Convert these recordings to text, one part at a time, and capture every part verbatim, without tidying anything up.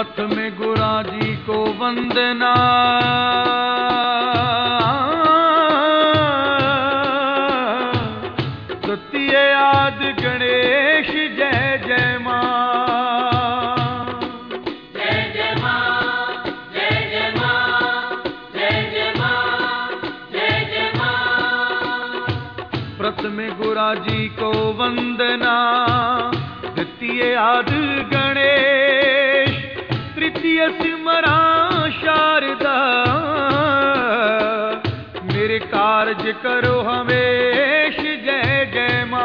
प्रथम गुरा जी को वंदना, द्वितीय आदि गणेश जय जय मां। जय जय मां, जय जय मां, जय जय मां, जय जय मां। प्रथम गुरा जी को वंदना, द्वितीय आदि गणेश, तृतीय सिमरा शारदा, मेरे कार्य करो हमेश जय जय मां।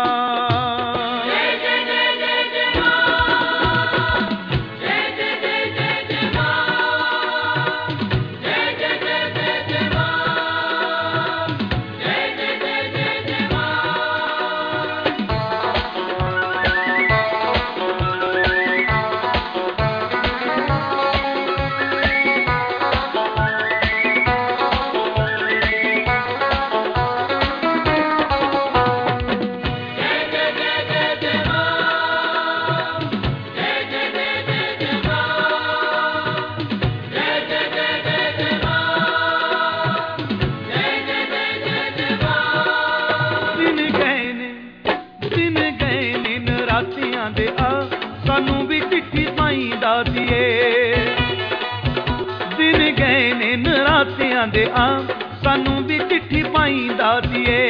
जय जय जय जय जय मां, जय जय जय जय जय मां, जय जय जय जय जय मां, जय जय जय जय जय मां। सानू भी चिट्ठी पाई दातिए, दिन गए ने नरातियां दे आ, सानू भी चिट्ठी पाई दातिए।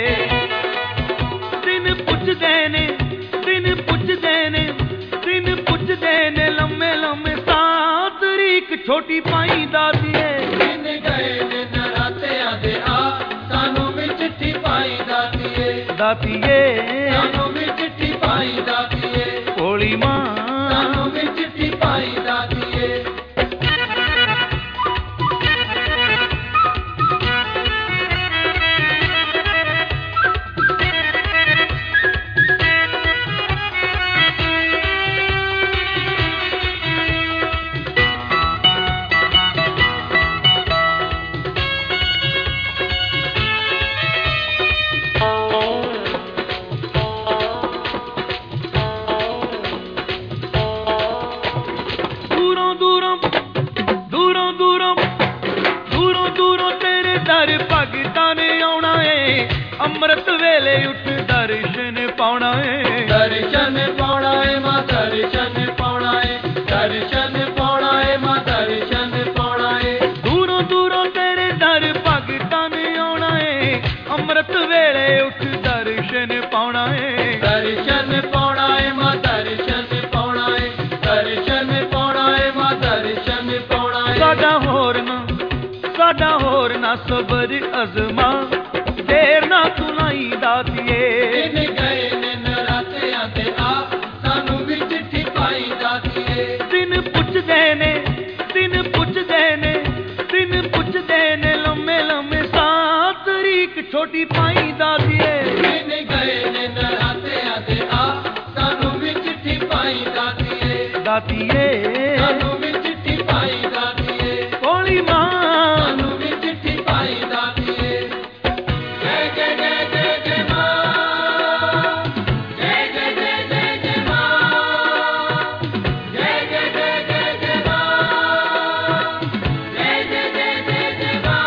दिन पुछदे ने, दिन पुछदे ने, दिन पुछदे ने, लम्मे लम्मे सात तरीक छोटी पाई दातिए। दिन गए ने नरातियां दे आ, सानू भी चिट्ठी पाई दातिए, दातिए सानू भी चिट्ठी पाई दातिए, भोली मां सानू भी चिट्ठी पाई दातिए। अमृत वेले उठ दर्शन पाउणा है, दर्शन पाउणा है मां, दर्शन पाउणा है, दर्शन पाउणा है मां, दर्शन पाउणा है। दूरों दूरों तेरे दर भगतां ने आउणा है, अमृत वेले उठ दर्शन पाउणा है, दर्शन पाउणा है मां, दर्शन पाउणा है, दर्शन पाउणा है मां, दर्शन पाउणा है। साडा होर ना, साडा होर ना सबर अज़मा, देर ना सुनाई दातिए। दिन गए ने नरातियां दे आ, सानू भी चिट्ठी पाई दातिए। दिन पुछदे ने, दिन पुछदे ने, दिन पुछदे ने, लम्मे लम्मे सात तरीक छोटी पाई दातिए। दिन गए ने नरातियां दे आ, सानू भी चिट्ठी पाई दातिए, दातिए सानू भी चिट्ठी पाई दातिए, भोली मां सानू भी चिट्ठी पाई दातिए। जय जय जय जय जय मां, जय जय जय जय जय मां, जय जय जय जय जय मां, जय जय जय जय जय मां।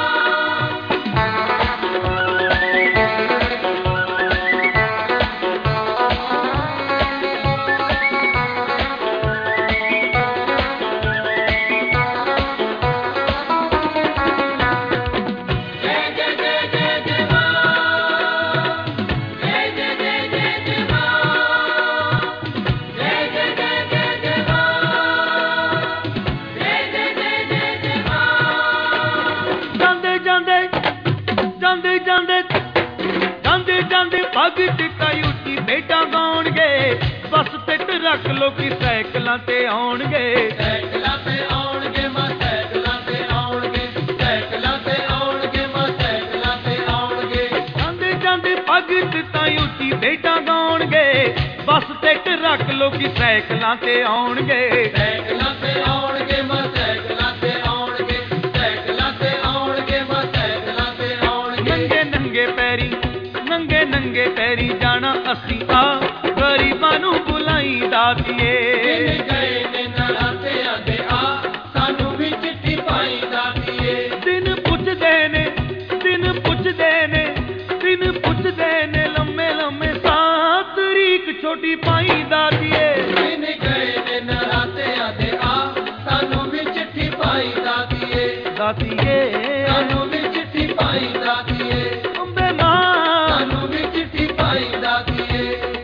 भगत कई उठी बेटा गाउणगे, बस ते रख लो कि साइकिलां ते आउणगे, साइकिलां ते आउणगे मां, साइकिलां ते आउणगे, साइकिलां ते आउणगे मां, साइकिलां ते आउणगे। जांदे जांदे भगत ताई उठी बेटा गाउणगे, बस ते रख लो कि साइकिलां ते आउणगे, साइकिलां ते आउणगे मां, साइकिलां ते आउणगे, साइकिलां ते आउणगे मां, साइकिलां ते आउणगे। नंगे नंगे पैरी, नंगे नंगे पैरी जाना असी आ, गरीबां नूं बुलाई दातिए। दिन गए ने ਨਰਾਤਿਆਂ ਦੇ ਆ ਸਾਨੂੰ ਵੀ ਚਿੱਠੀ ਪਾਈ ਦਾਤੀਏ। ਦਿਨ ਪੁੱਛਦੇ ਨੇ ਦਿਨ ਪੁੱਛਦੇ ਨੇ ਦਿਨ ਪੁੱਛਦੇ ਨੇ ਲੰਮੇ ਲੰਮੇ ਸਾਹ ਤਰੀਕ ਛੋਟੀ ਪਾਈ ਦਾਤੀਏ। ਦਿਨ ਗਏ ਨੇ ਨਰਾਤਿਆਂ ਦੇ ਆ ਸਾਨੂੰ ਵੀ ਚਿੱਠੀ ਪਾਈ ਦਾਤੀਏ। ਦਾਤੀਏ ਸਾਨੂੰ ਵੀ ਚਿੱਠੀ ਪਾਈ ਦਾਤੀਏ। ਅੰਬੇ ਮਾਂ ਸਾਨੂੰ ਵੀ ਚਿੱਠੀ ਪਾਈ ਦਾਤੀਏ।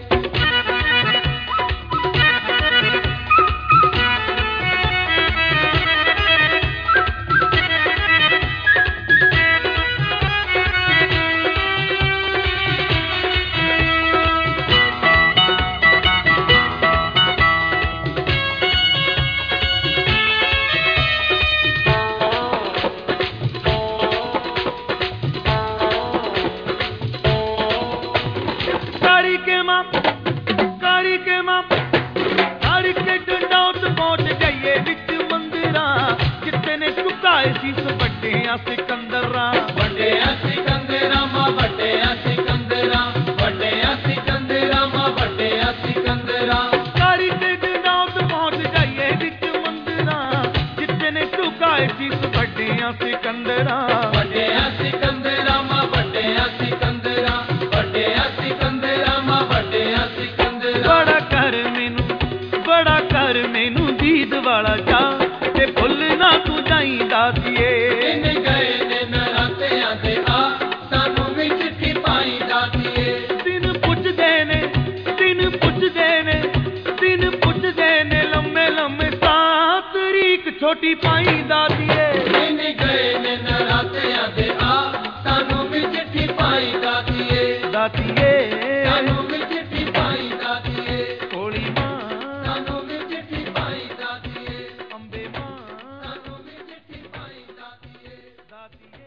ਕਾਰੀ ਕੇ ਮਾਂ ਕਾਰੀ ਕੇ ਮਾਂ ਕਾਰੀ ਕੇ ਡੰਡੌਤ ਪਹੁੰਚ ਗਈਏ ਵਿੱਚ ਮੰਦਿਰਾਂ ਜਿੱਤੇ ਨੇ ਝੁਕਾਏ ਸੀ ਵੱਡਿਆਂ ਸਿਕੰਦਰਾਂ। ਵੱਡਿਆ ਸਿਕੰਦਰਾਂ ਮਾਂ ਵੱਡਿਆ ਸਿਕੰਦਰਾਂ ਵੱਡਿਆ ਸਿਕੰਦਰਾਂ ਮਾਂ ਵੱਡਿਆ ਸਿਕੰਦਰਾਂ। ਕਾਰੀ ਕੇ ਡੰਡੌਤ ਪਹੁੰਚ ਗਈਏ ਵਿੱਚ ਮੰਦਿਰਾਂ ਜਿੱਤੇ ਨੇ ਝੁਕਾਏ ਸੀ ਵੱਡਿਆਂ ਸਿਕੰਦਰਾਂ। ਵੱਡਿਆ ਸਿਕੰਦਰਾਂ ਮਾਂ ਵੱਡਿਆ ਸਿਕੰਦਰਾਂ ਵੱਡਿਆ ਸਿਕੰਦਰਾਂ ਮਾਂ ਵੱਡਿਆ ਸਿਕੰਦਰਾਂ। ਬੜਾ ਕਰ ਮੈਨੂੰ ਬੜਾ ਕਰ ਮੈਨੂੰ ਦੀਦ ਵਾਲਾ ਜਾ ਤੇ ਭੁੱਲ ਨਾ ਤੂੰ ਜਾਈਂ ਦਾਤੀਏ। ਦਿਨ ਗਏ ਨੇ ਨਰਾਤਿਆਂ ਦੇ ਆ ਸਾਨੂੰ ਵੀ ਚਿੱਠੀ ਪਾਈ ਦਾਤੀਏ। ਦਿਨ ਪੁੱਛਦੇ ਨੇ ਦਿਨ ਪੁੱਛਦੇ ਨੇ ਦਿਨ ਪੁੱਛਦੇ ਨੇ ਲੰਮੇ ਲੰਮੇ ਸਾਹ ਤਰੀਕ ਛੋਟੀ ਪਾਈ ਦਾਤੀਏ। ਦਿਨ ਗਏ ਨੇ ਨਰਾਤਿਆਂ ਦੇ ਆ ਸਾਨੂੰ ਵੀ ਚਿੱਠੀ ਪਾਈ ਦਾਤੀਏ। ਦਾਤੀਏ ਸਾਨੂੰ ਵੀ ਚਿੱਠੀ ਪਾਈ ਦਾਤੀਏ। ਕੋਲੀ ਮਾਂ ਸਾਨੂੰ ਵੀ ਚਿੱਠੀ ਪਾਈ ਦਾਤੀਏ। ਅੰਬੇ ਮਾਂ ਸਾਨੂੰ ਵੀ ਚਿੱਠੀ ਪਾਈ ਦਾਤੀਏ। ਦਾਤੀਏ